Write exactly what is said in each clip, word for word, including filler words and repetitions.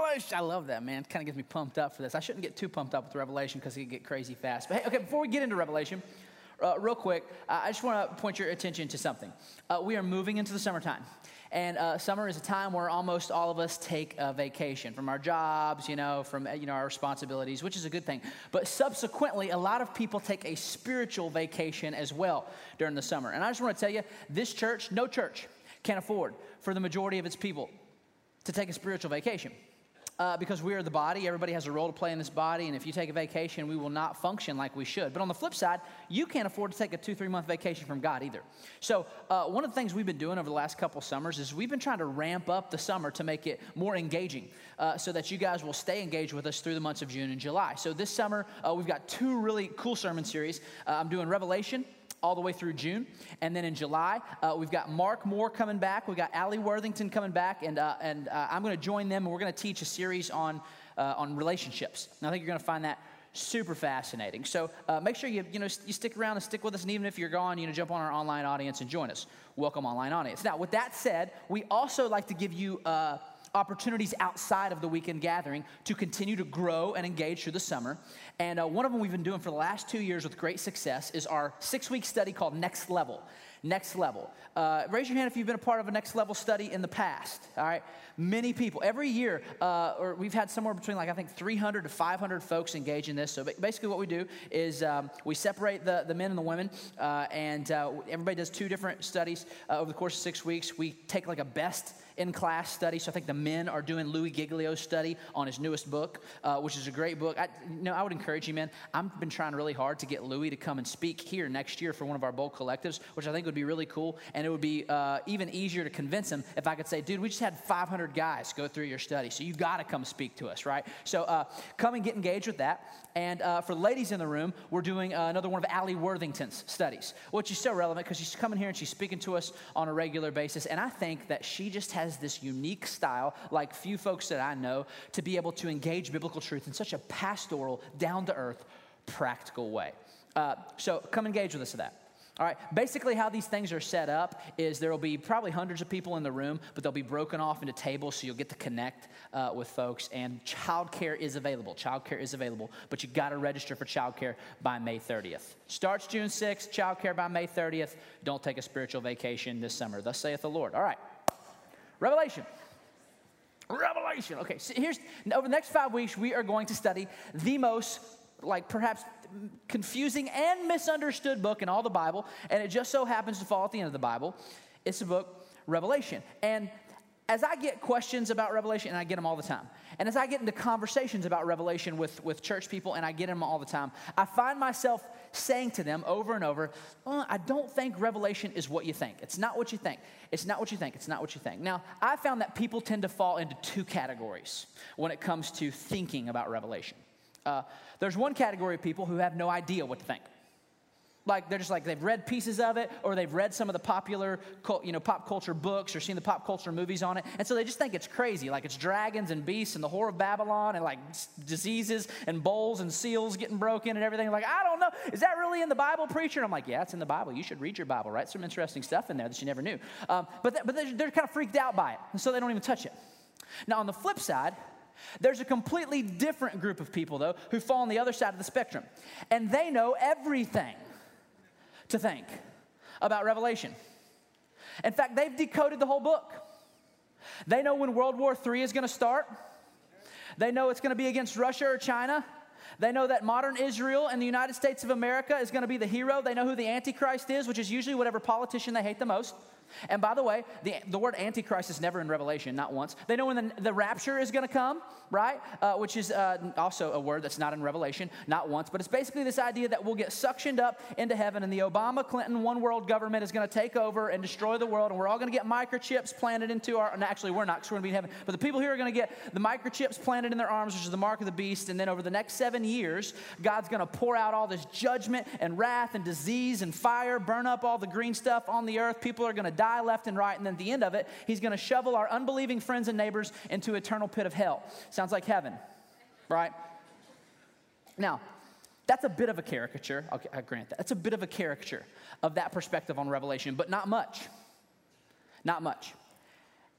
Revelation. I love that, man. It kind of gets me pumped up for this. I shouldn't get too pumped up with Revelation because it can get crazy fast. But hey, okay, before we get into Revelation, uh, real quick, uh, I just want to point your attention to something. Uh, we are moving into the summertime. And uh, summer is a time where almost all of us take a vacation from our jobs, you know, from you know our responsibilities, which is a good thing. But subsequently, a lot of people take a spiritual vacation as well during the summer. And I just want to tell you, this church, no church, can afford for the majority of its people to take a spiritual vacation. Uh, because we are the body, everybody has a role to play in this body, and if you take a vacation, we will not function like we should. But on the flip side, you can't afford to take a two, three-month vacation from God either. So uh, one of the things we've been doing over the last couple summers is we've been trying to ramp up the summer to make it more engaging uh, so that you guys will stay engaged with us through the months of June and July. So this summer, uh, we've got two really cool sermon series. Uh, I'm doing Revelation all the way through June. And then in July, uh, we've got Mark Moore coming back. We've got Allie Worthington coming back. And uh, and uh, I'm going to join them, and we're going to teach a series on uh, on relationships. And I think you're going to find that super fascinating. So uh, make sure you you know you stick around and stick with us. And even if you're gone, you know, jump on our online audience and join us. Welcome, online audience. Now, with that said, we also like to give you uh, opportunities outside of the weekend gathering to continue to grow and engage through the summer. And uh, one of them we've been doing for the last two years with great success is our six-week study called Next Level. Next Level. Uh, raise your hand if you've been a part of a Next Level study in the past, all right? Many people. Every year, uh, or we've had somewhere between like I think three hundred to five hundred folks engage in this. So basically what we do is um, we separate the, the men and the women, uh, and uh, everybody does two different studies uh, over the course of six weeks. We take like a best in-class study. So I think the men are doing Louis Giglio's study on his newest book, uh, which is a great book. I, you know, I would encourage you, man. I've been trying really hard to get Louis to come and speak here next year for one of our bold collectives, which I think would be really cool. And it would be uh, even easier to convince him if I could say, dude, we just had five hundred guys go through your study, so you got to come speak to us, right? So uh, come and get engaged with that. And uh, for ladies in the room, we're doing uh, another one of Allie Worthington's studies, which is so relevant because she's coming here and she's speaking to us on a regular basis. And I think that she just has this unique style, like few folks that I know, to be able to engage biblical truth in such a pastoral, down-to-earth, practical way. Uh, so come engage with us in that. All right, basically how these things are set up is there will be probably hundreds of people in the room, but they'll be broken off into tables so you'll get to connect uh, with folks. And childcare is available. Childcare is available, but you got to register for childcare by May thirtieth. Starts June sixth, childcare by May thirtieth. Don't take a spiritual vacation this summer. Thus saith the Lord. All right, Revelation. Revelation. Okay, so here's, over the next five weeks, we are going to study the most, like perhaps confusing and misunderstood book in all the Bible, and it just so happens to fall at the end of the Bible. It's the book Revelation. And as I get questions about Revelation, and I get them all the time, and as I get into conversations about Revelation with, with church people, and I get them all the time, I find myself saying to them over and over, oh, I don't think Revelation is what you think. It's not what you think. It's not what you think. It's not what you think. Now, I found that people tend to fall into two categories when it comes to thinking about Revelation. Uh, there's one category of people who have no idea what to think. Like, they're just like, they've read pieces of it, or they've read some of the popular, you know, pop culture books, or seen the pop culture movies on it, and so they just think it's crazy, like it's dragons and beasts and the Whore of Babylon, and like diseases and bowls and seals getting broken and everything. Like, I don't know, is that really in the Bible, preacher? And I'm like, yeah, it's in the Bible. You should read your Bible, right? Some interesting stuff in there that you never knew. Um, but th- but they're, they're kind of freaked out by it, and so they don't even touch it. Now, on the flip side, there's a completely different group of people, though, who fall on the other side of the spectrum, and they know everything to think about Revelation. In fact, they've decoded the whole book. They know when World War Three is going to start. They know it's going to be against Russia or China. They know that modern Israel and the United States of America is going to be the hero. They know who the Antichrist is, which is usually whatever politician they hate the most. And by the way, the, the word Antichrist is never in Revelation, not once. They know when the, the rapture is going to come, right? Uh, which is uh, also a word that's not in Revelation, not once. But it's basically this idea that we'll get suctioned up into heaven, and the Obama-Clinton one-world government is going to take over and destroy the world, and we're all going to get microchips planted into our... No, actually, we're not, because we're going to be in heaven. But the people here are going to get the microchips planted in their arms, which is the mark of the beast, and then over the next seven years, God's going to pour out all this judgment and wrath and disease and fire, burn up all the green stuff on the earth. People are going to die left and right, and then at the end of it, he's going to shovel our unbelieving friends and neighbors into eternal pit of hell. Sounds like heaven, right? Now, that's a bit of a caricature. Okay, I grant that. That's a bit of a caricature of that perspective on Revelation, but not much. Not much.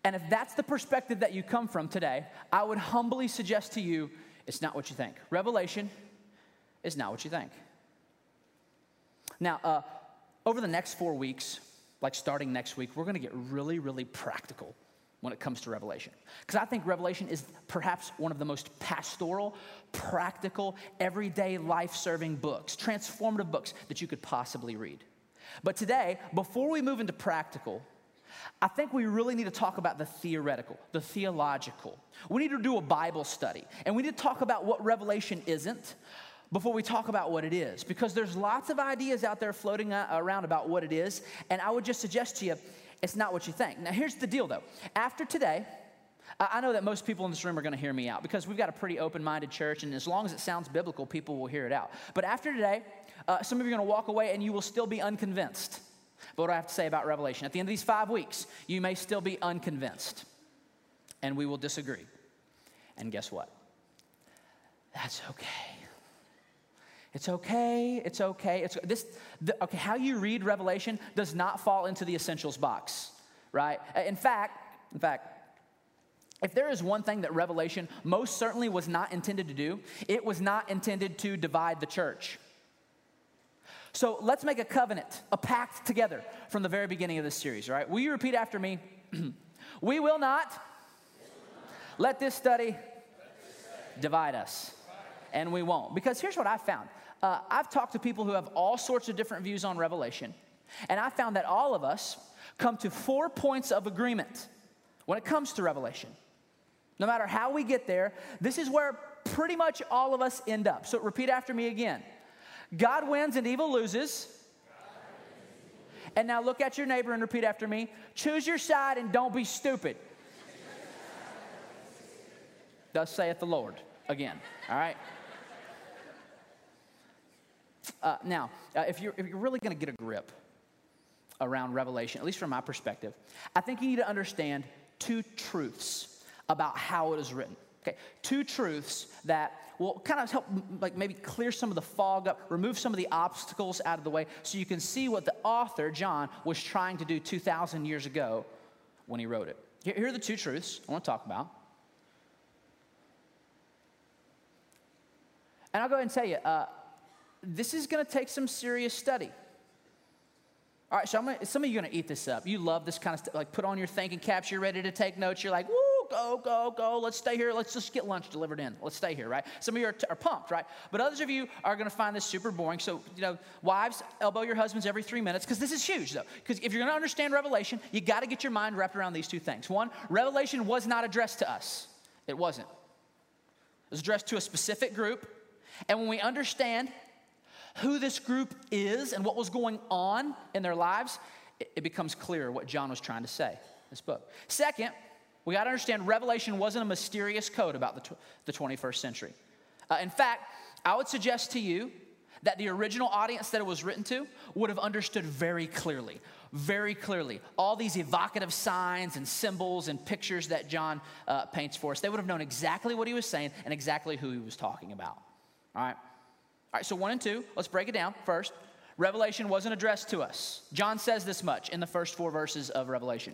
And if that's the perspective that you come from today, I would humbly suggest to you, it's not what you think. Revelation is not what you think. Now, uh, over the next four weeks, like starting next week, we're going to get really, really practical when it comes to Revelation. Because I think Revelation is perhaps one of the most pastoral, practical, everyday life-serving books, transformative books that you could possibly read. But today, before we move into practical, I think we really need to talk about the theoretical, the theological. We need to do a Bible study, and we need to talk about what Revelation isn't before we talk about what it is, because there's lots of ideas out there floating around about what it is, and I would just suggest to you, it's not what you think. Now, here's the deal, though. After today, I know that most people in this room are going to hear me out because we've got a pretty open-minded church, and as long as it sounds biblical, people will hear it out. But after today, uh, some of you are going to walk away, and you will still be unconvinced. But what I have to say about Revelation, at the end of these five weeks, you may still be unconvinced, and we will disagree. And guess what? That's okay. It's okay, it's okay, it's this, the, okay, how you read Revelation does not fall into the essentials box, right? In fact, in fact, if there is one thing that Revelation most certainly was not intended to do, it was not intended to divide the church. So let's make a covenant, a pact together from the very beginning of this series, right? Will you repeat after me? We will not let this study divide us. And we won't. Because here's what I've found. Uh, I've talked to people who have all sorts of different views on Revelation. And I found that all of us come to four points of agreement when it comes to Revelation. No matter how we get there, this is where pretty much all of us end up. So repeat after me again. God wins and evil loses. And now look at your neighbor and repeat after me. Choose your side and don't be stupid. Thus saith the Lord. Again, all right? Uh, now, uh, if, you're, if you're really going to get a grip around Revelation, at least from my perspective, I think you need to understand two truths about how it is written. Okay, two truths that will kind of help, like maybe clear some of the fog up, remove some of the obstacles out of the way, so you can see what the author, John, was trying to do two thousand years ago when he wrote it. Here, here are the two truths I want to talk about. And I'll go ahead and tell you, uh, this is going to take some serious study. All right, so I'm gonna, some of you are going to eat this up. You love this kind of stuff. Like, put on your thinking caps. You're ready to take notes. You're like, woo, go, go, go. Let's stay here. Let's just get lunch delivered in. Let's stay here, right? Some of you are, t- are pumped, right? But others of you are going to find this super boring. So, you know, wives, elbow your husbands every three minutes, because this is huge, though. Because if you're going to understand Revelation, you got to get your mind wrapped around these two things. One, Revelation was not addressed to us. It wasn't. It was addressed to a specific group. And when we understand who this group is and what was going on in their lives, it, it becomes clear what John was trying to say in this book. Second, we got to understand Revelation wasn't a mysterious code about the, tw- the twenty-first century. Uh, in fact, I would suggest to you that the original audience that it was written to would have understood very clearly, very clearly, all these evocative signs and symbols and pictures that John uh, paints for us. They would have known exactly what he was saying and exactly who he was talking about. All right? All right, so one and two, let's break it down. First, Revelation wasn't addressed to us. John says this much in the first four verses of Revelation.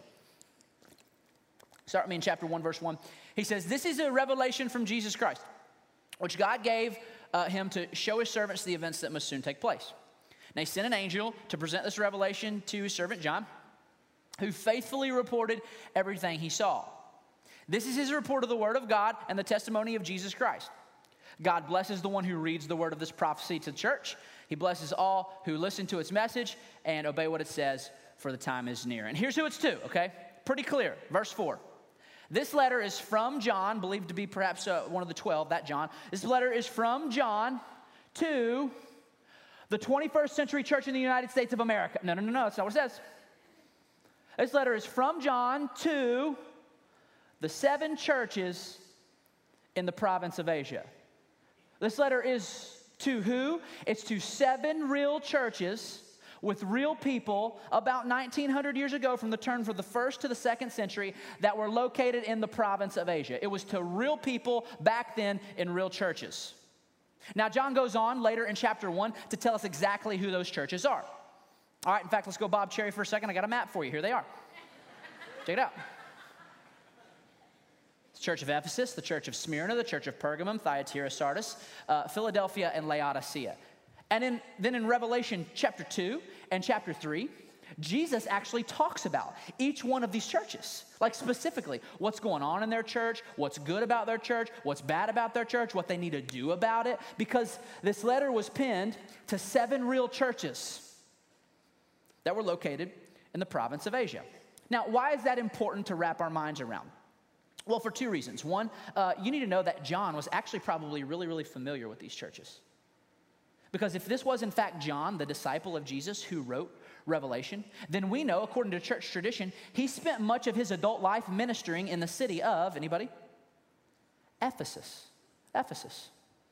Start with me in chapter one, verse one. He says, this is a revelation from Jesus Christ, which God gave uh, him to show his servants the events that must soon take place. And he sent an angel to present this revelation to his servant John, who faithfully reported everything he saw. This is his report of the word of God and the testimony of Jesus Christ. God blesses the one who reads the word of this prophecy to the church. He blesses all who listen to its message and obey what it says, for the time is near. And here's who it's to, okay? Pretty clear. Verse four. This letter is from John, believed to be perhaps uh, one of the twelve, that John. This letter is from John to the twenty-first century church in the United States of America. No, no, no, no, that's not what it says. This letter is from John to the seven churches in the province of Asia. This letter is to who? It's to seven real churches with real people about nineteen hundred years ago, from the turn from the first to the second century, that were located in the province of Asia. It was to real people back then in real churches. Now, John goes on later in chapter one to tell us exactly who those churches are. All right, in fact, let's go Bob Cherry for a second. I got a map for you. Here they are. Check it out. The church of Ephesus, the church of Smyrna, the church of Pergamum, Thyatira, Sardis, uh, Philadelphia, and Laodicea. And in, then in Revelation chapter two and chapter three, Jesus actually talks about each one of these churches, like specifically what's going on in their church, what's good about their church, what's bad about their church, what they need to do about it, because this letter was penned to seven real churches that were located in the province of Asia. Now, why is that important to wrap our minds around? Well, for two reasons. One, uh, you need to know that John was actually probably really, really familiar with these churches. Because if this was in fact John, the disciple of Jesus, who wrote Revelation, then we know, according to church tradition, he spent much of his adult life ministering in the city of, anybody? Ephesus. Ephesus.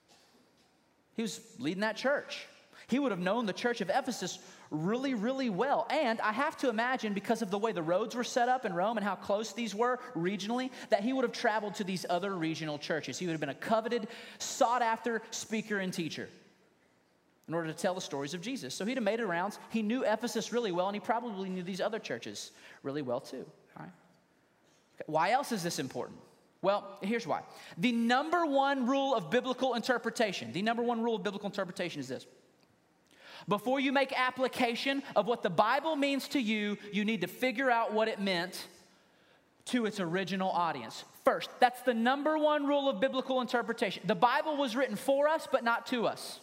He was leading that church. He would have known the church of Ephesus really, really well. And I have to imagine, because of the way the roads were set up in Rome and how close these were regionally, that he would have traveled to these other regional churches. He would have been a coveted, sought-after speaker and teacher in order to tell the stories of Jesus. So he'd have made it around. He knew Ephesus really well, and he probably knew these other churches really well too. All right? Okay. Why else is this important? Well, here's why. The number one rule of biblical interpretation, the number one rule of biblical interpretation is this. Before you make application of what the Bible means to you, you need to figure out what it meant to its original audience. First, that's the number one rule of biblical interpretation. The Bible was written for us, but not to us.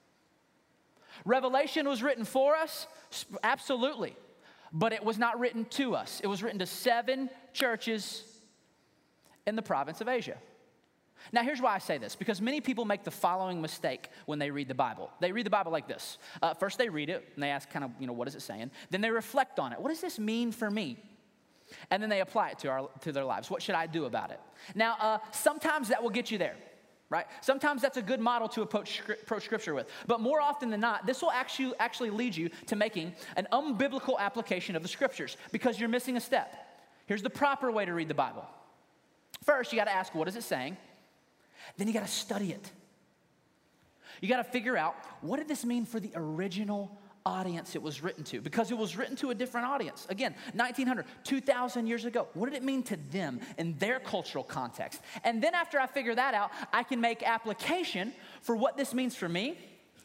Revelation was written for us, absolutely, but it was not written to us. It was written to seven churches in the province of Asia. Now, here's why I say this, because many people make the following mistake when they read the Bible. They read the Bible like this. Uh, first, they read it, and they ask kind of, you know, what is it saying? Then they reflect on it. What does this mean for me? And then they apply it to, our, to their lives. What should I do about it? Now, uh, sometimes that will get you there, right? Sometimes that's a good model to approach, approach Scripture with. But more often than not, this will actually, actually lead you to making an unbiblical application of the Scriptures, because you're missing a step. Here's the proper way to read the Bible. First, you got to ask, what is it saying? Then you got to study it. You got to figure out, what did this mean for the original audience it was written to? Because it was written to a different audience. Again, nineteen hundred, two thousand years ago. What did it mean to them in their cultural context? And then after I figure that out, I can make application for what this means for me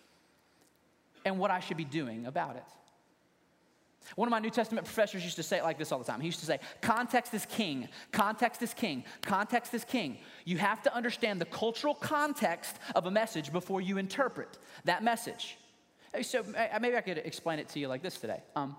and what I should be doing about it. One of my New Testament professors used to say it like this all the time. He used to say, context is king, context is king, context is king. You have to understand the cultural context of a message before you interpret that message. So maybe I could explain it to you like this today. Um,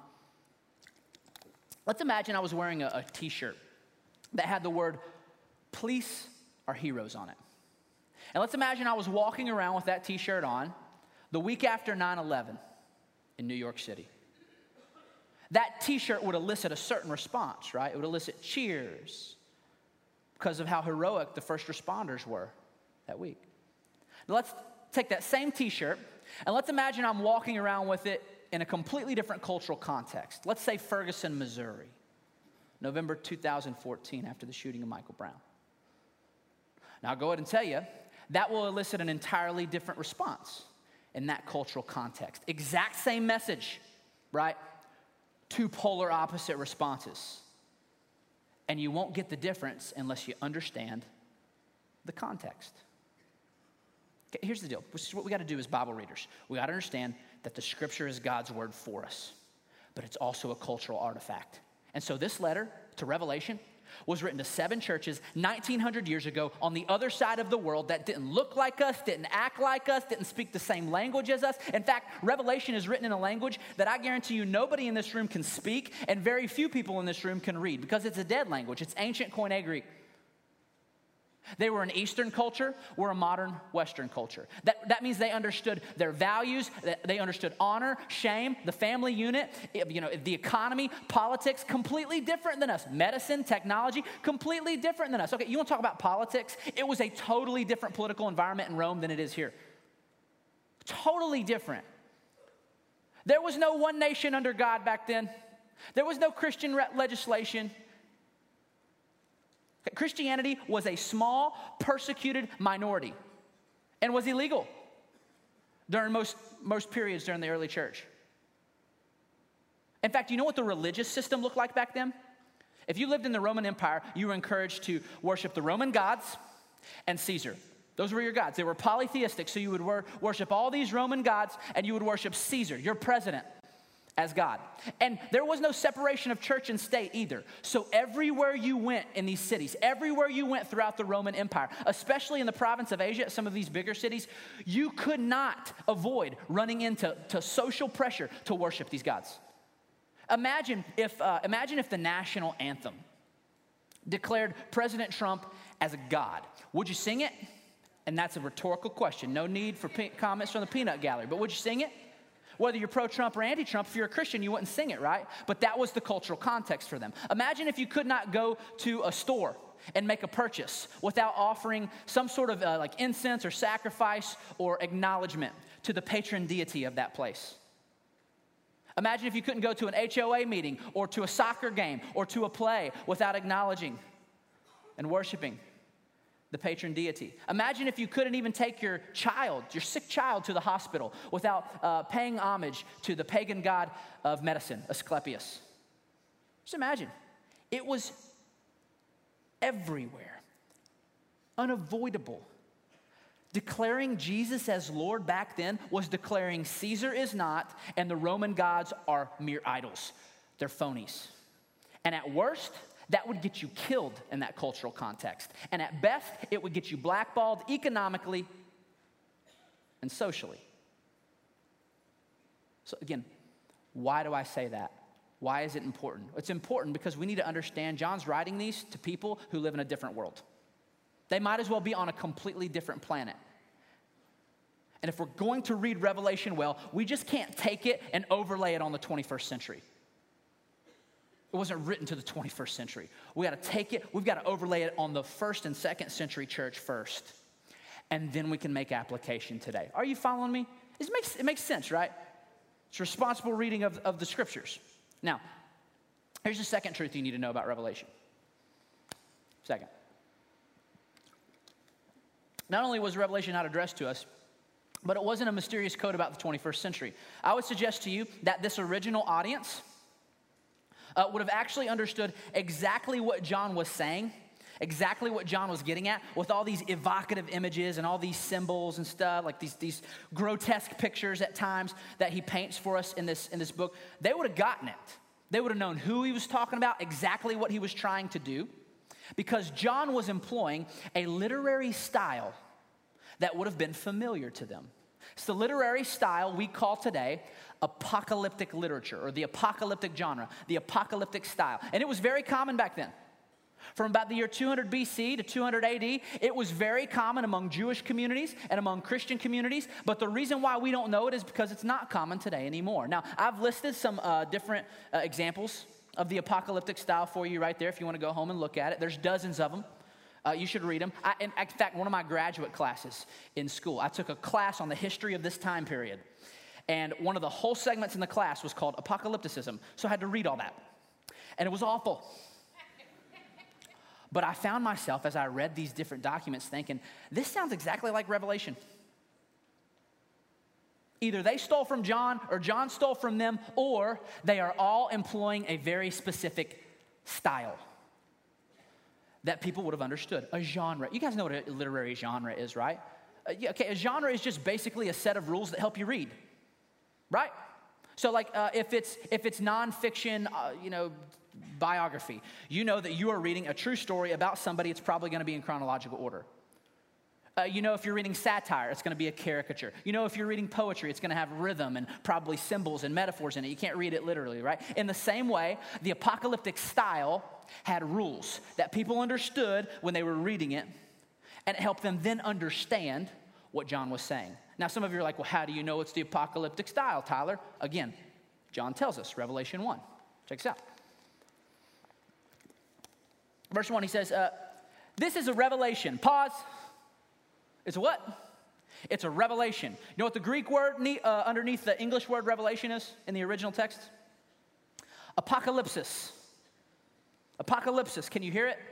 let's imagine I was wearing a, a t-shirt that had the word police are heroes on it. And let's imagine I was walking around with that t-shirt on the week after nine eleven in New York City. That t-shirt would elicit a certain response, right? It would elicit cheers because of how heroic the first responders were that week. Now let's take that same t-shirt and let's imagine I'm walking around with it in a completely different cultural context. Let's say Ferguson, Missouri, November two thousand fourteen, after the shooting of Michael Brown. Now I'll go ahead and tell you, that will elicit an entirely different response in that cultural context. Exact same message, right? Two polar opposite responses. And you won't get the difference unless you understand the context. Okay, here's the deal. This is what we got to do as Bible readers. We got to understand that the Scripture is God's word for us, but it's also a cultural artifact. And so this letter to Revelation was written to seven churches nineteen hundred years ago on the other side of the world that didn't look like us, didn't act like us, didn't speak the same language as us. In fact, Revelation is written in a language that I guarantee you nobody in this room can speak and very few people in this room can read, because it's a dead language. It's ancient Koine Greek. They were an Eastern culture, we're a modern Western culture. That, that means they understood their values, they understood honor, shame, the family unit, you know, the economy, politics, completely different than us. Medicine, technology, completely different than us. Okay, you want to talk about politics? It was a totally different political environment in Rome than it is here. Totally different. There was no one nation under God back then. There was no Christian re- legislation. Christianity was a small, persecuted minority and was illegal during most, most periods during the early church. In fact, you know what the religious system looked like back then? If you lived in the Roman Empire, you were encouraged to worship the Roman gods and Caesar. Those were your gods. They were polytheistic, so you would wor- worship all these Roman gods, and you would worship Caesar, your president, as God. And there was no separation of church and state either. So everywhere you went in these cities, everywhere you went throughout the Roman Empire, especially in the province of Asia, some of these bigger cities, you could not avoid running into to social pressure to worship these gods. Imagine if, uh, imagine if the national anthem declared President Trump as a god. Would you sing it? And that's a rhetorical question. No need for pe- comments from the peanut gallery. But would you sing it? Whether you're pro-Trump or anti-Trump, if you're a Christian, you wouldn't sing it, right? But that was the cultural context for them. Imagine if you could not go to a store and make a purchase without offering some sort of uh, like incense or sacrifice or acknowledgement to the patron deity of that place. Imagine if you couldn't go to an H O A meeting or to a soccer game or to a play without acknowledging and worshiping the patron deity. Imagine if you couldn't even take your child, your sick child, to the hospital without uh, paying homage to the pagan god of medicine, Asclepius. Just imagine. It was everywhere, unavoidable. Declaring Jesus as Lord back then was declaring Caesar is not, and the Roman gods are mere idols. They're phonies. And at worst, that would get you killed in that cultural context. And at best, it would get you blackballed economically and socially. So again, why do I say that? Why is it important? It's important because we need to understand John's writing these to people who live in a different world. They might as well be on a completely different planet. And if we're going to read Revelation well, we just can't take it and overlay it on the twenty-first century. It wasn't written to the twenty-first century. We got to take it, we've got to overlay it on the first and second century church first. And then we can make application today. Are you following me? It makes, it makes sense, right? It's responsible reading of, of the scriptures. Now, here's the second truth you need to know about Revelation. Second. Not only was Revelation not addressed to us, but it wasn't a mysterious code about the twenty-first century. I would suggest to you that this original audience uh, would have actually understood exactly what John was saying, exactly what John was getting at, with all these evocative images and all these symbols and stuff, like these, these grotesque pictures at times that he paints for us in this, in this book. They would have gotten it. They would have known who he was talking about, exactly what he was trying to do, because John was employing a literary style that would have been familiar to them. It's the literary style we call today apocalyptic literature, or the apocalyptic genre, the apocalyptic style. And it was very common back then. From about the year two hundred B C to two hundred A D, it was very common among Jewish communities and among Christian communities. But the reason why we don't know it is because it's not common today anymore. Now, I've listed some uh, different uh, examples of the apocalyptic style for you right there if you want to go home and look at it. There's dozens of them. Uh, you should read them. I, in fact, one of my graduate classes in school, I took a class on the history of this time period. And one of the whole segments in the class was called Apocalypticism. So I had to read all that. And it was awful. But I found myself, as I read these different documents, thinking, this sounds exactly like Revelation. Either they stole from John, or John stole from them, or they are all employing a very specific style that people would have understood. A genre. You guys know what a literary genre is, right? Uh, yeah, okay, a genre is just basically a set of rules that help you read, right? So, like, uh, if it's if it's nonfiction, uh, you know, biography, you know that you are reading a true story about somebody. It's probably going to be in chronological order. Uh, you know, if you're reading satire, it's going to be a caricature. You know, if you're reading poetry, it's going to have rhythm and probably symbols and metaphors in it. You can't read it literally, right? In the same way, the apocalyptic style had rules that people understood when they were reading it, and it helped them then understand what John was saying. Now, some of you are like, well, how do you know it's the apocalyptic style, Tyler? Again, John tells us, Revelation one. Check this out. Verse one, he says, uh, this is a revelation. Pause. It's a what? It's a revelation. You know what the Greek word uh, underneath the English word revelation is in the original text? Apocalypsis. Apocalypsis. Can you hear it?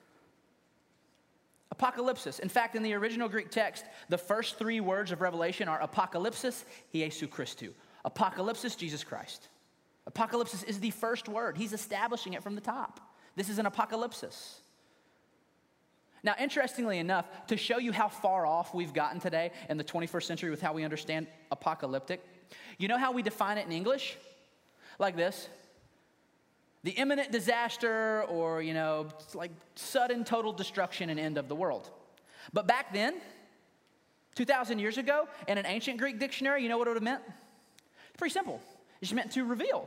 Apocalypsis. In fact, in the original Greek text, the first three words of Revelation are apocalypsis, Iesu Christou. Apocalypsis, Jesus Christ. Apocalypsis is the first word. He's establishing it from the top. This is an apocalypsis. Now, interestingly enough, to show you how far off we've gotten today in the twenty-first century with how we understand apocalyptic, you know how we define it in English? Like this. The imminent disaster or, you know, like sudden total destruction and end of the world. But back then, two thousand years ago, in an ancient Greek dictionary, you know what it would have meant? It's pretty simple. It just meant to reveal,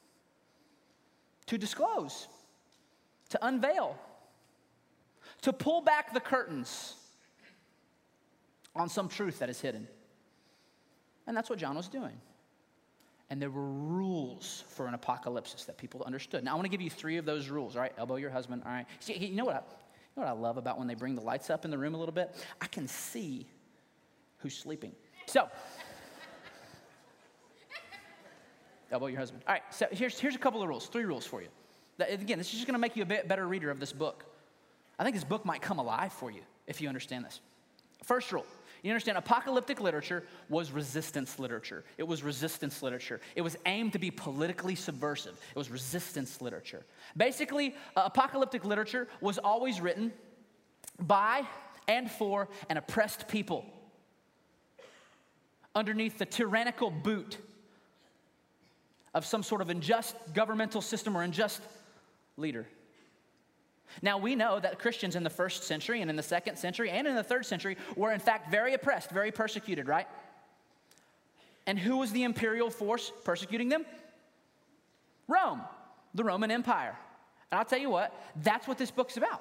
to disclose, to unveil, to pull back the curtains on some truth that is hidden. And that's what John was doing. And there were rules for an apocalypse that people understood. Now, I want to give you three of those rules, all right? Elbow your husband, all right? See, you know what I, you know what I love about when they bring the lights up in the room a little bit? I can see who's sleeping. So, elbow your husband. All right, so here's, here's a couple of rules, three rules for you. That, again, this is just going to make you a bit better reader of this book. I think this book might come alive for you if you understand this. First rule, you understand apocalyptic literature was resistance literature. It was resistance literature. It was aimed to be politically subversive. It was resistance literature. Basically, uh, apocalyptic literature was always written by and for an oppressed people underneath the tyrannical boot of some sort of unjust governmental system or unjust leader. Now, we know that Christians in the first century and in the second century and in the third century were in fact very oppressed, very persecuted, right? And who was the imperial force persecuting them? Rome, the Roman Empire. And I'll tell you what, that's what this book's about.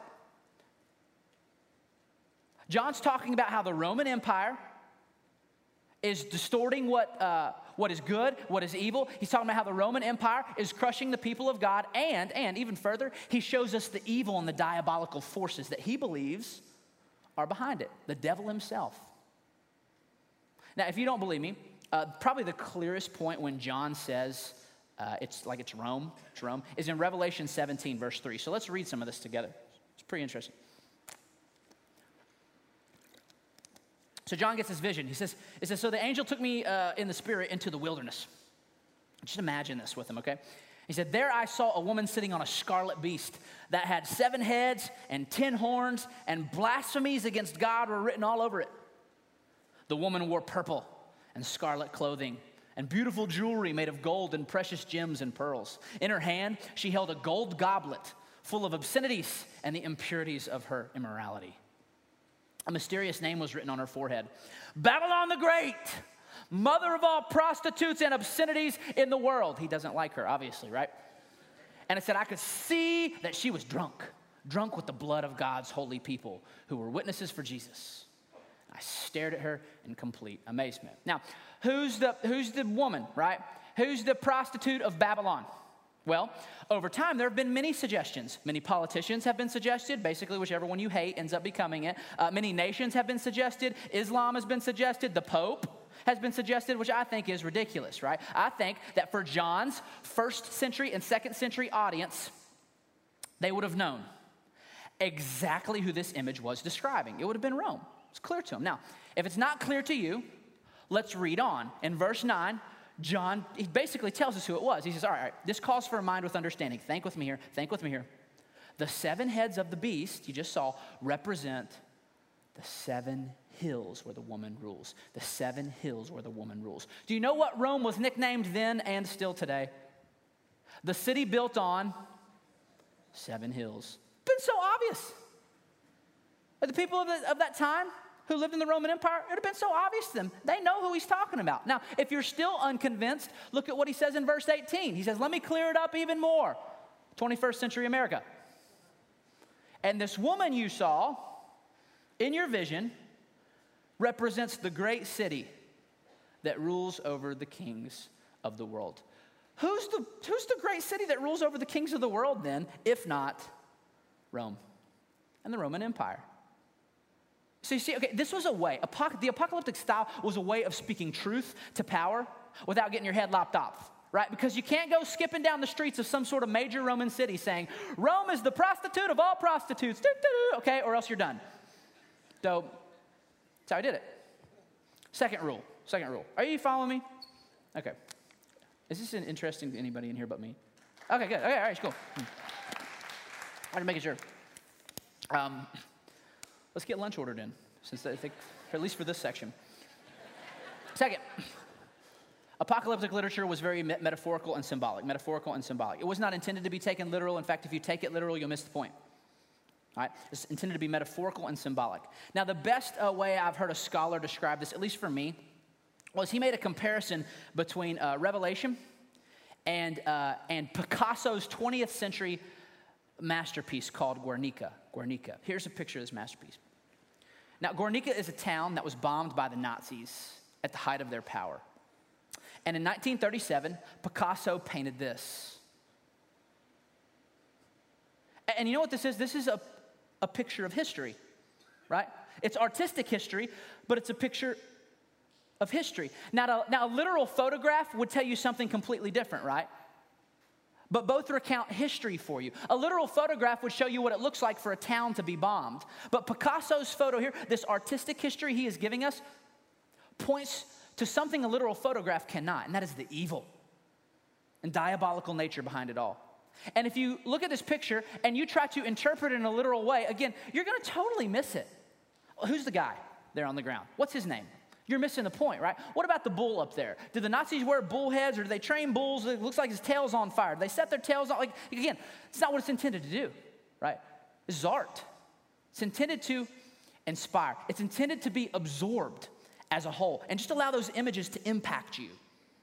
John's talking about how the Roman Empire is distorting what, uh, what is good, what is evil. He's talking about how the Roman Empire is crushing the people of God. And, and even further, he shows us the evil and the diabolical forces that he believes are behind it. The devil himself. Now, if you don't believe me, uh, probably the clearest point when John says uh, it's like it's Rome, it's Rome, is in Revelation seventeen, verse three. So let's read some of this together. It's pretty interesting. So John gets this vision. He says, it says, so the angel took me uh, in the spirit into the wilderness. Just imagine this with him, okay? He said, there I saw a woman sitting on a scarlet beast that had seven heads and ten horns, and blasphemies against God were written all over it. The woman wore purple and scarlet clothing and beautiful jewelry made of gold and precious gems and pearls. In her hand, she held a gold goblet full of obscenities and the impurities of her immorality. A mysterious name was written on her forehead. Babylon the Great, mother of all prostitutes and obscenities in the world. He doesn't like her, obviously, right? And it said, I could see that she was drunk, drunk with the blood of God's holy people who were witnesses for Jesus. I stared at her in complete amazement. Now, who's the, who's the woman, right? Who's the prostitute of Babylon? Well, over time, there have been many suggestions. Many politicians have been suggested. Basically, whichever one you hate ends up becoming it. Uh, many nations have been suggested. Islam has been suggested. The Pope has been suggested, which I think is ridiculous, right? I think that for John's first century and second century audience, they would have known exactly who this image was describing. It would have been Rome. It's clear to them. Now, if it's not clear to you, let's read on. In verse nine, John, he basically tells us who it was. He says, all right, all right, this calls for a mind with understanding. Think with me here. Think with me here. The seven heads of the beast you just saw represent the seven hills where the woman rules. The seven hills where the woman rules. Do you know what Rome was nicknamed then and still today? The city built on seven hills. Been so obvious. The people of, the, of that time who lived in the Roman Empire, it would have been so obvious to them. They know who he's talking about. Now, if you're still unconvinced, look at what he says in verse eighteen. He says, let me clear it up even more. twenty-first century America. And this woman you saw in your vision represents the great city that rules over the kings of the world. Who's the, who's the great city that rules over the kings of the world then, if not Rome and the Roman Empire? So you see, okay, this was a way, apoc- the apocalyptic style was a way of speaking truth to power without getting your head lopped off, right? Because you can't go skipping down the streets of some sort of major Roman city saying, Rome is the prostitute of all prostitutes, okay, or else you're done. So that's how I did it. Second rule, second rule. Are you following me? Okay. Is this interesting to anybody in here but me? Okay, good. Okay, all right, cool. I'm making sure. Um, let's get lunch ordered in, since I think, at least for this section. Second, apocalyptic literature was very me- metaphorical and symbolic. Metaphorical and symbolic. It was not intended to be taken literal. In fact, if you take it literal, you'll miss the point. All right? It's intended to be metaphorical and symbolic. Now, the best uh, way I've heard a scholar describe this, at least for me, was he made a comparison between uh, Revelation and, uh, and Picasso's twentieth century masterpiece called Guernica. Guernica. Here's a picture of this masterpiece. Now, Guernica is a town that was bombed by the Nazis at the height of their power. And in nineteen thirty-seven, Picasso painted this. And you know what this is? This is a, a picture of history, right? It's artistic history, but it's a picture of history. Now, now, a literal photograph would tell you something completely different, right? But both recount history for you. A literal photograph would show you what it looks like for a town to be bombed. But Picasso's photo here, this artistic history he is giving us, points to something a literal photograph cannot, and that is the evil and diabolical nature behind it all. And if you look at this picture and you try to interpret it in a literal way, again, you're going to totally miss it. Who's the guy there on the ground? What's his name? You're missing the point, right? What about the bull up there? Did the Nazis wear bull heads, or did they train bulls? It looks like his tail's on fire. Did they set their tails on? Like, again, it's not what it's intended to do, right? This is art. It's intended to inspire. It's intended to be absorbed as a whole, and just allow those images to impact you.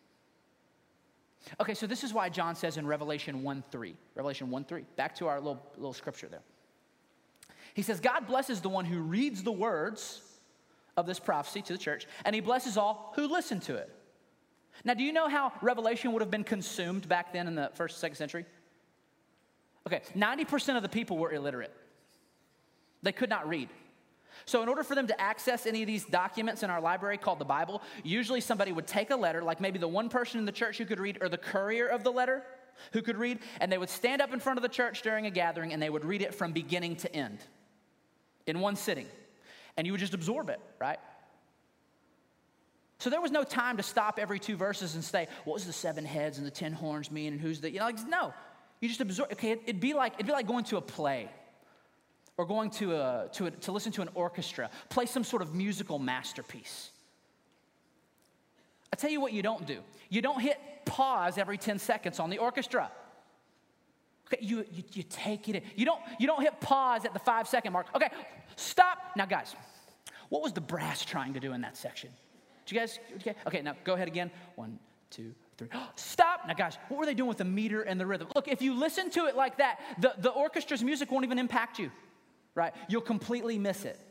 Okay, so this is why John says in Revelation one three, Revelation one three, back to our little, little scripture there. He says, God blesses the one who reads the words of this prophecy to the church, and he blesses all who listen to it. Now, do you know how Revelation would have been consumed back then in the first, second century? Okay, ninety percent of the people were illiterate. They could not read. So in order for them to access any of these documents in our library called the Bible, usually somebody would take a letter, like maybe the one person in the church who could read, or the courier of the letter who could read, and they would stand up in front of the church during a gathering, and they would read it from beginning to end in one sitting. And you would just absorb it, right? So there was no time to stop every two verses and say, what does the seven heads and the ten horns mean, and who's the, you know, like, no. You just absorb, okay, it'd be like, it'd be like going to a play, or going to, a, to, a, to listen to an orchestra, play some sort of musical masterpiece. I tell you what you don't do. You don't hit pause every ten seconds on the orchestra. Okay, you, you, you take it in. You don't, you don't hit pause at the five second mark. Okay, stop. Now guys, what was the brass trying to do in that section? Did you guys, okay, okay now go ahead again. One, two, three. Stop. Now guys, what were they doing with the meter and the rhythm? Look, if you listen to it like that, the, the orchestra's music won't even impact you, right? You'll completely miss it.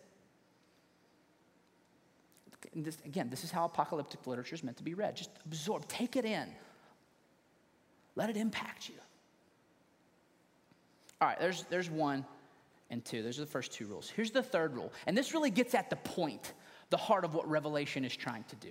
And this, again, this is how apocalyptic literature is meant to be read. Just absorb, take it in. Let it impact you. All right, there's, there's one and two. Those are the first two rules. Here's the third rule. And this really gets at the point, the heart of what Revelation is trying to do.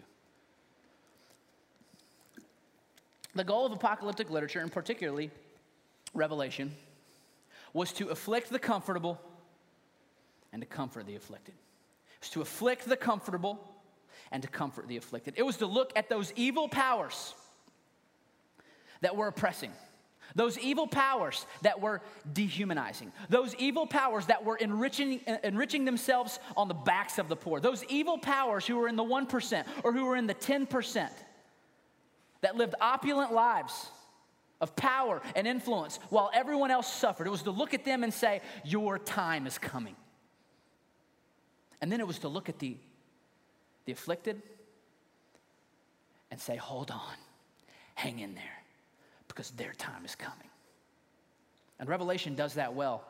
The goal of apocalyptic literature, and particularly Revelation, was to afflict the comfortable and to comfort the afflicted. It was to afflict the comfortable and to comfort the afflicted. It was to look at those evil powers that were oppressing. Those evil powers that were dehumanizing. Those evil powers that were enriching, enriching themselves on the backs of the poor. Those evil powers who were in the one percent or who were in the ten percent that lived opulent lives of power and influence while everyone else suffered. It was to look at them and say, your time is coming. And then it was to look at the, the afflicted and say, hold on, hang in there, because their time is coming. And Revelation does that well.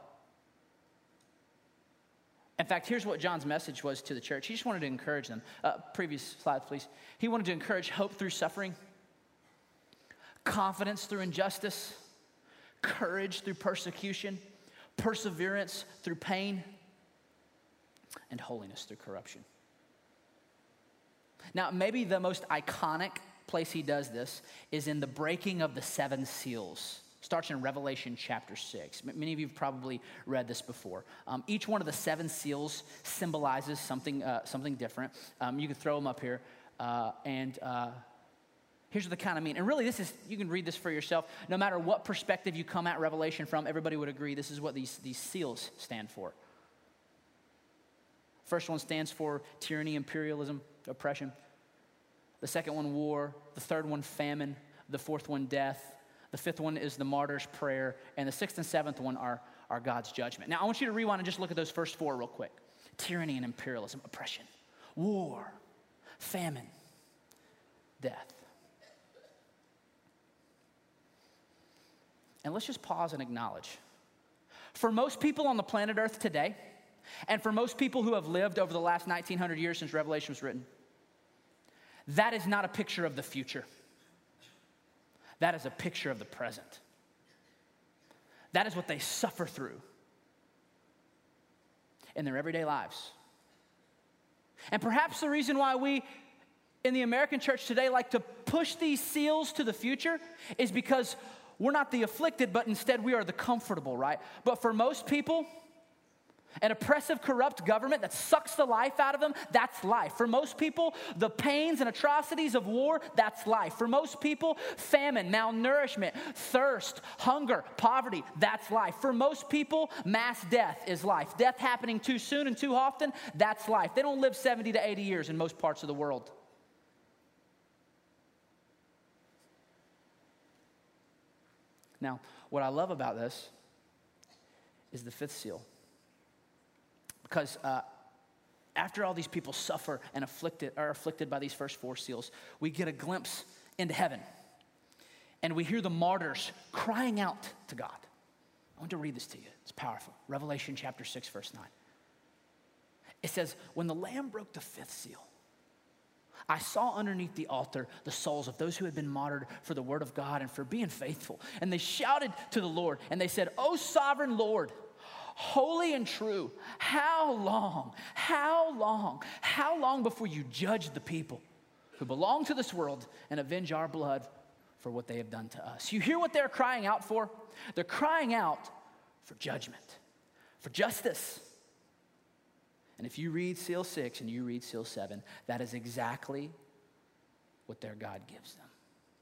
In fact, here's what John's message was to the church. He just wanted to encourage them. Uh, previous slide, please. He wanted to encourage hope through suffering, confidence through injustice, courage through persecution, perseverance through pain, and holiness through corruption. Now, maybe the most iconic place he does this is in the breaking of the seven seals. Starts in Revelation chapter six. Many of you have probably read this before. Um, each one of the seven seals symbolizes something, uh, something different. Um, you can throw them up here. Uh, and uh, Here's what they kind of mean. And really, this is, you can read this for yourself. No matter what perspective you come at Revelation from, everybody would agree this is what these, these seals stand for. First one stands for tyranny, imperialism, oppression. The second one, war. The third one, famine. The fourth one, death. The fifth one is the martyr's prayer. And the sixth and seventh one are, are God's judgment. Now, I want you to rewind and just look at those first four real quick. Tyranny and imperialism, oppression, war, famine, death. And let's just pause and acknowledge. For most people on the planet Earth today, and for most people who have lived over the last nineteen hundred years since Revelation was written, that is not a picture of the future. That is a picture of the present. That is what they suffer through in their everyday lives. And perhaps the reason why we in the American church today like to push these seals to the future is because we're not the afflicted, but instead we are the comfortable, right? But for most people, an oppressive, corrupt government that sucks the life out of them, that's life. For most people, the pains and atrocities of war, that's life. For most people, famine, malnourishment, thirst, hunger, poverty, that's life. For most people, mass death is life. Death happening too soon and too often, that's life. They don't live seventy to eighty years in most parts of the world. Now, what I love about this is the fifth seal. Because uh, after all these people suffer and afflicted, are afflicted by these first four seals, we get a glimpse into heaven. And we hear the martyrs crying out to God. I want to read this to you. It's powerful. Revelation chapter six, verse nine. It says, when the Lamb broke the fifth seal, I saw underneath the altar the souls of those who had been martyred for the word of God and for being faithful. And they shouted to the Lord, and they said, O sovereign Lord, holy and true, how long, how long, how long before you judge the people who belong to this world and avenge our blood for what they have done to us? You hear what they're crying out for? They're crying out for judgment, for justice. And if you read seal six and you read seal seven, that is exactly what their God gives them.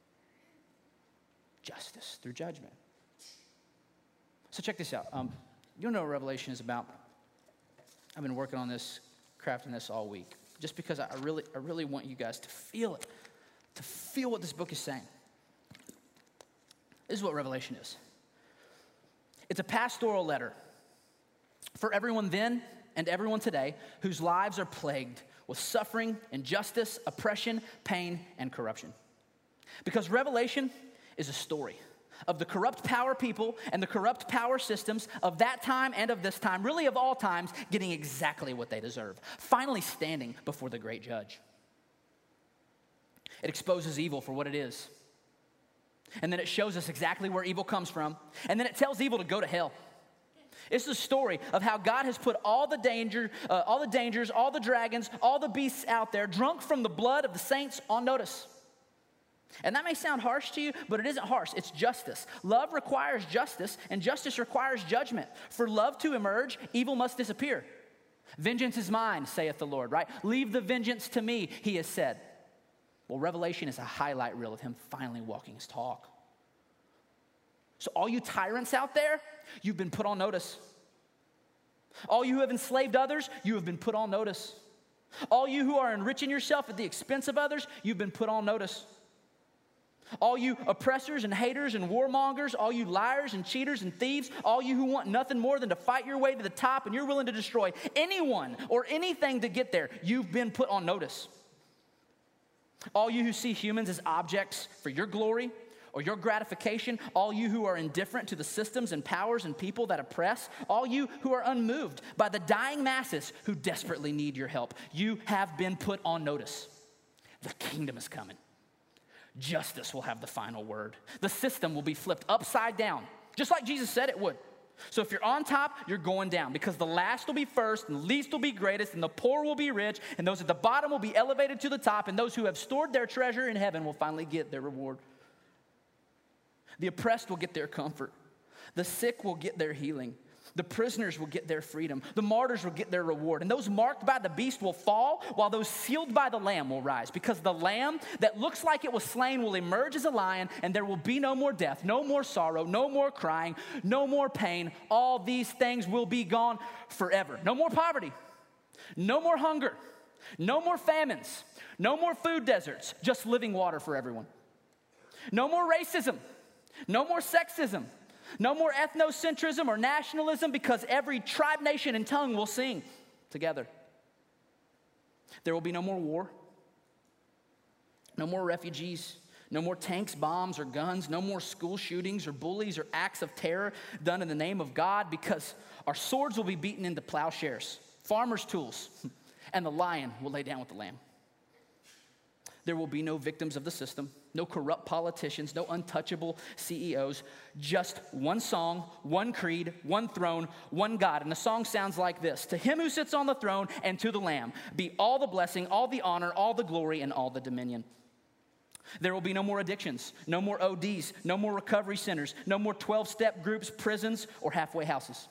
Justice through judgment. So check this out. Um, you don't know what Revelation is about. I've been working on this, crafting this all week, just because I really, I really want you guys to feel it, to feel what this book is saying. This is what Revelation is. It's a pastoral letter for everyone then and everyone today whose lives are plagued with suffering, injustice, oppression, pain, and corruption. Because Revelation is a story of the corrupt power people and the corrupt power systems of that time and of this time, really of all times, getting exactly what they deserve, finally standing before the great judge. It exposes evil for what it is. And then it shows us exactly where evil comes from. And then it tells evil to go to hell. It's the story of how God has put all the danger, uh, all the dangers, all the dragons, all the beasts out there, drunk from the blood of the saints, on notice. And that may sound harsh to you, but it isn't harsh. It's justice. Love requires justice, and justice requires judgment. For love to emerge, evil must disappear. Vengeance is mine, saith the Lord, right? Leave the vengeance to me, he has said. Well, Revelation is a highlight reel of him finally walking his talk. So all you tyrants out there, you've been put on notice. All you who have enslaved others, you have been put on notice. All you who are enriching yourself at the expense of others, you've been put on notice. All you oppressors and haters and warmongers, all you liars and cheaters and thieves, all you who want nothing more than to fight your way to the top and you're willing to destroy anyone or anything to get there, you've been put on notice. All you who see humans as objects for your glory or your gratification, all you who are indifferent to the systems and powers and people that oppress, all you who are unmoved by the dying masses who desperately need your help, you have been put on notice. The kingdom is coming. Justice will have the final word. The system will be flipped upside down, just like Jesus said it would. So if you're on top, you're going down, because the last will be first, and the least will be greatest, and the poor will be rich, and those at the bottom will be elevated to the top, and those who have stored their treasure in heaven will finally get their reward. The oppressed will get their comfort. The sick will get their healing. The prisoners will get their freedom. The martyrs will get their reward. And those marked by the beast will fall, while those sealed by the Lamb will rise. Because the Lamb that looks like it was slain will emerge as a lion, and there will be no more death, no more sorrow, no more crying, no more pain. All these things will be gone forever. No more poverty, no more hunger, no more famines, no more food deserts, just living water for everyone. No more racism, no more sexism. No more ethnocentrism or nationalism, because every tribe, nation, and tongue will sing together. There will be no more war, no more refugees, no more tanks, bombs, or guns, no more school shootings or bullies or acts of terror done in the name of God, because our swords will be beaten into plowshares, farmers' tools, and the lion will lay down with the lamb. There will be no victims of the system, no corrupt politicians, no untouchable C E Os, just one song, one creed, one throne, one God. And the song sounds like this: to him who sits on the throne and to the Lamb be all the blessing, all the honor, all the glory, and all the dominion. There will be no more addictions, no more O Ds, no more recovery centers, no more twelve-step groups, prisons, or halfway houses.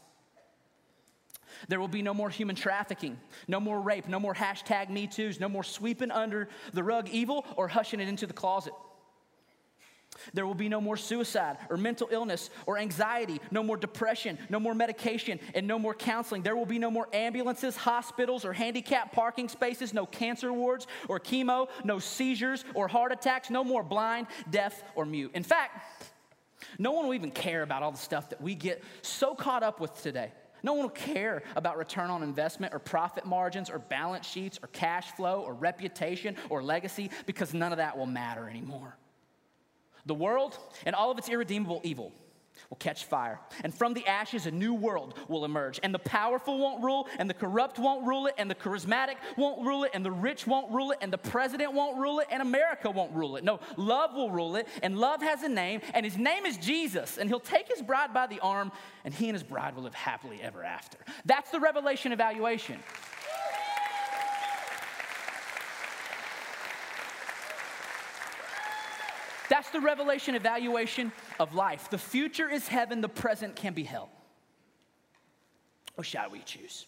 There will be no more human trafficking, no more rape, no more hashtag Me Too's, no more sweeping under the rug evil or hushing it into the closet. There will be no more suicide or mental illness or anxiety, no more depression, no more medication, and no more counseling. There will be no more ambulances, hospitals, or handicapped parking spaces, no cancer wards or chemo, no seizures or heart attacks, no more blind, deaf, or mute. In fact, no one will even care about all the stuff that we get so caught up with today. No one will care about return on investment or profit margins or balance sheets or cash flow or reputation or legacy, because none of that will matter anymore. The world and all of its irredeemable evil will catch fire, and from the ashes a new world will emerge, and the powerful won't rule, and the corrupt won't rule it, and the charismatic won't rule it, and the rich won't rule it, and the president won't rule it, and America won't rule it. No, love will rule it, and love has a name, and his name is Jesus, and he'll take his bride by the arm, and he and his bride will live happily ever after. That's the Revelation evaluation. That's the Revelation evaluation of life. The future is heaven, the present can be hell. Or shall we choose?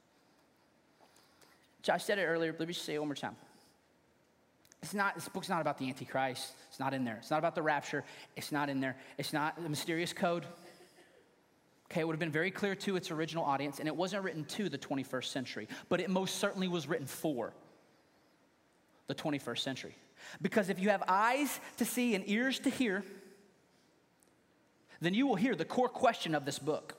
Josh said it earlier, but let me just say it one more time. It's not, this book's not about the Antichrist. It's not in there. It's not about the rapture. It's not in there. It's not the mysterious code. Okay, it would have been very clear to its original audience, and it wasn't written to the twenty-first century, but it most certainly was written for the twenty-first century. Because if you have eyes to see and ears to hear, then you will hear the core question of this book.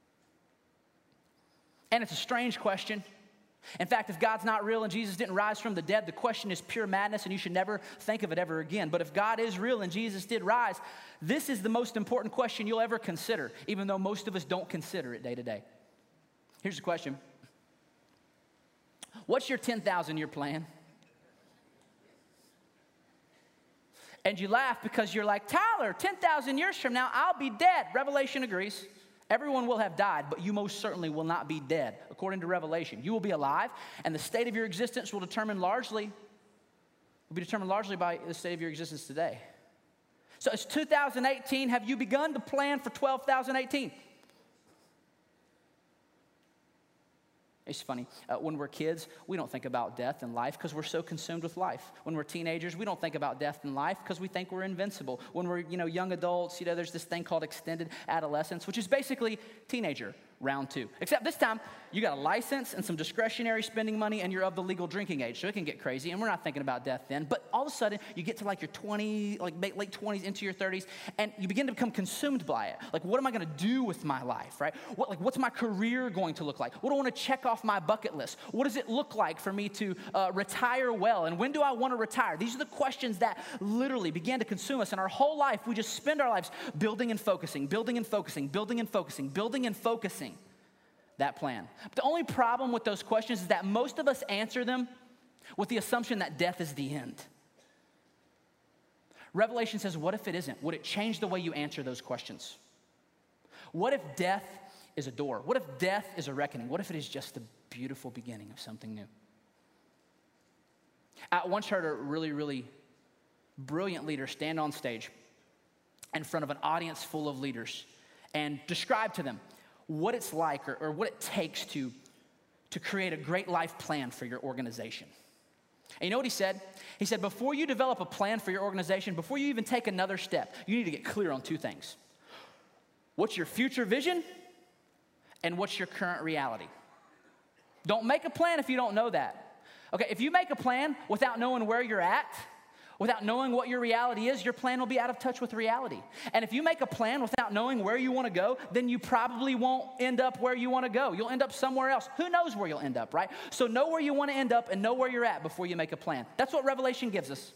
And it's a strange question. In fact, if God's not real and Jesus didn't rise from the dead, the question is pure madness, and you should never think of it ever again. But if God is real and Jesus did rise, this is the most important question you'll ever consider, even though most of us don't consider it day to day. Here's the question. What's your ten thousand year plan? And you laugh because you're like, Tyler, ten thousand years from now, I'll be dead. Revelation agrees. Everyone will have died, but you most certainly will not be dead, according to Revelation. You will be alive, and the state of your existence will determine largely, will be determined largely by the state of your existence today. So it's two thousand eighteen. Have you begun to plan for twelve thousand eighteen? It's funny, uh, when we're kids, we don't think about death and life because we're so consumed with life. When we're teenagers, we don't think about death and life because we think we're invincible. When we're, you know, young adults, you know, there's this thing called extended adolescence, which is basically teenager round two. Except this time, you got a license and some discretionary spending money, and you're of the legal drinking age, so it can get crazy, and we're not thinking about death then. But all of a sudden, you get to like your twenty, like late twenties into your thirties, and you begin to become consumed by it. Like, what am I going to do with my life, right? What, like, what's my career going to look like? What do I want to check off my bucket list? What does it look like for me to uh, retire well? And when do I want to retire? These are the questions that literally began to consume us, and our whole life, we just spend our lives building and focusing, building and focusing, building and focusing, building and focusing. That plan. But the only problem with those questions is that most of us answer them with the assumption that death is the end. Revelation says, what if it isn't? Would it change the way you answer those questions? What if death is a door? What if death is a reckoning? What if it is just the beautiful beginning of something new? I once heard a really, really brilliant leader stand on stage in front of an audience full of leaders and describe to them what it's like or, or what it takes to, to create a great life plan for your organization. And you know what he said? He said, before you develop a plan for your organization, before you even take another step, you need to get clear on two things. What's your future vision? And what's your current reality? Don't make a plan if you don't know that. Okay, if you make a plan without knowing where you're at, without knowing what your reality is, your plan will be out of touch with reality. And if you make a plan without knowing where you want to go, then you probably won't end up where you want to go. You'll end up somewhere else. Who knows where you'll end up, right? So know where you want to end up and know where you're at before you make a plan. That's what Revelation gives us.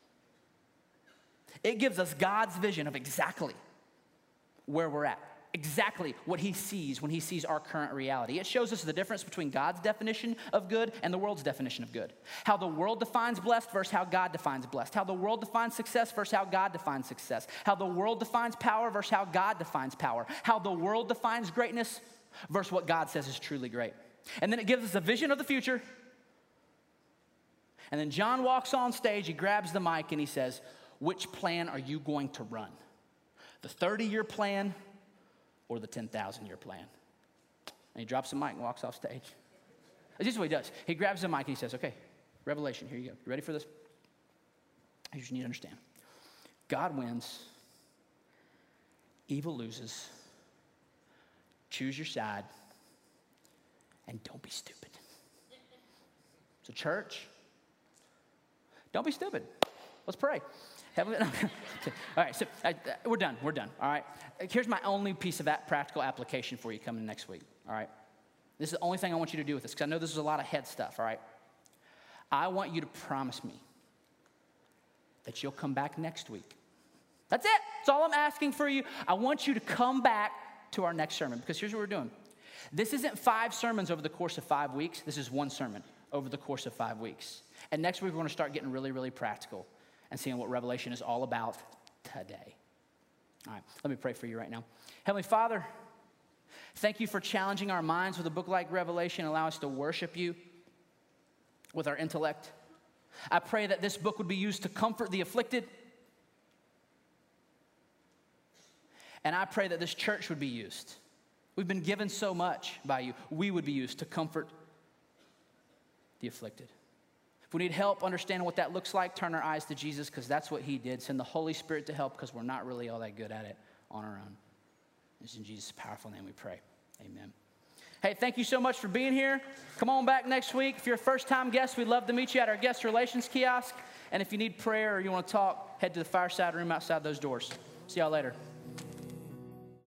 It gives us God's vision of exactly where we're at. Exactly what he sees when he sees our current reality. It shows us the difference between God's definition of good and the world's definition of good. How the world defines blessed versus how God defines blessed. How the world defines success versus how God defines success. How the world defines power versus how God defines power. How the world defines greatness versus what God says is truly great. And then it gives us a vision of the future. And then John walks on stage, he grabs the mic and he says, which plan are you going to run? The thirty-year plan or the ten thousand year plan? And he drops the mic and walks off stage. This is what he does. He grabs the mic and he says, okay, Revelation, here you go. You ready for this? You just need to understand. God wins. Evil loses. Choose your side. And don't be stupid. So church, don't be stupid. Let's pray. Heavenly, okay. All right, so uh, we're done. We're done. All right. Here's my only piece of that practical application for you coming next week. All right. This is the only thing I want you to do with this because I know this is a lot of head stuff. All right. I want you to promise me that you'll come back next week. That's it. That's all I'm asking for you. I want you to come back to our next sermon because here's what we're doing. This isn't five sermons over the course of five weeks. This is one sermon over the course of five weeks. And next week we're going to start getting really, really practical and seeing what Revelation is all about today. All right, let me pray for you right now. Heavenly Father, thank you for challenging our minds with a book like Revelation. Allow us to worship you with our intellect. I pray that this book would be used to comfort the afflicted. And I pray that this church would be used. We've been given so much by you. We would be used to comfort the afflicted. If we need help understanding what that looks like, turn our eyes to Jesus because that's what he did. Send the Holy Spirit to help because we're not really all that good at it on our own. It's in Jesus' powerful name we pray. Amen. Hey, thank you so much for being here. Come on back next week. If you're a first-time guest, we'd love to meet you at our guest relations kiosk. And if you need prayer or you want to talk, head to the fireside room outside those doors. See y'all later.